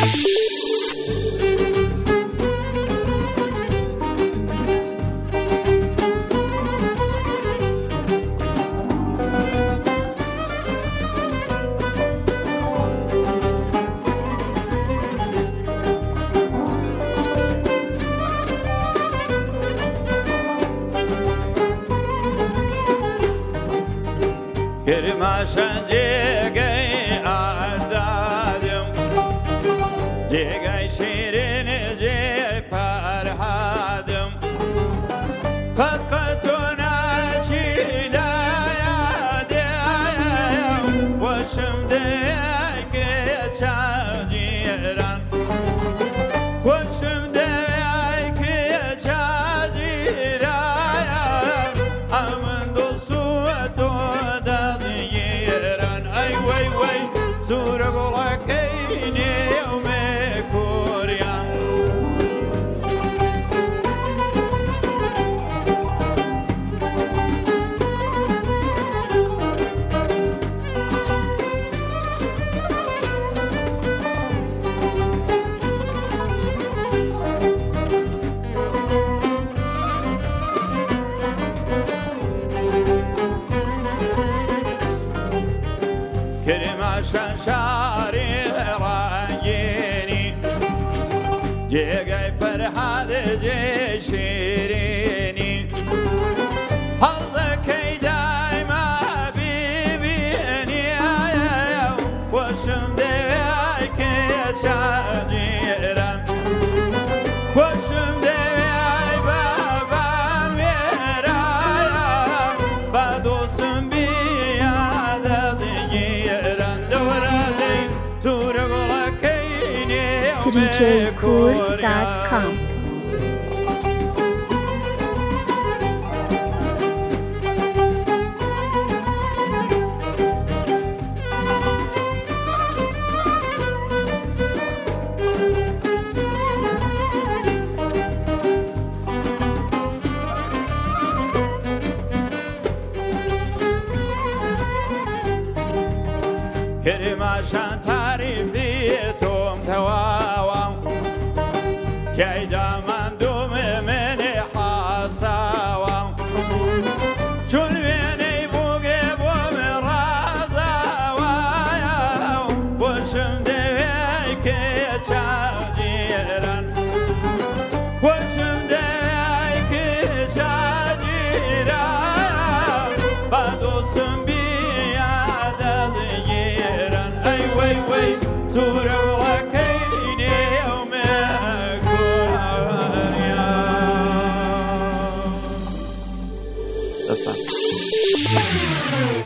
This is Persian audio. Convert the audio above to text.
کرماشان جگای آردادم جگای شیرین جگ فرهادم قد ناچیلا یادیم وشم دیگه چاجیران وشم دیگه چاجیران امن دوستو سورة بلاكيني يومي كوريان کرماشان شاری رنگینی جگای فرهاد جی شیرینی حظ کی دایما ببینی وشم دیوی که چاجیران وشم دیوی بابام ویرایم با دوستم trikkurd.com کرماشان تعریفی توم تواوام کی دامن دوم من حاساوام چون وینی بوگه بوم رازاوام وشم دیوی که چاجیران وشم دیوی که چاجیران با دوستم سورة بلاكيني يومي كوريان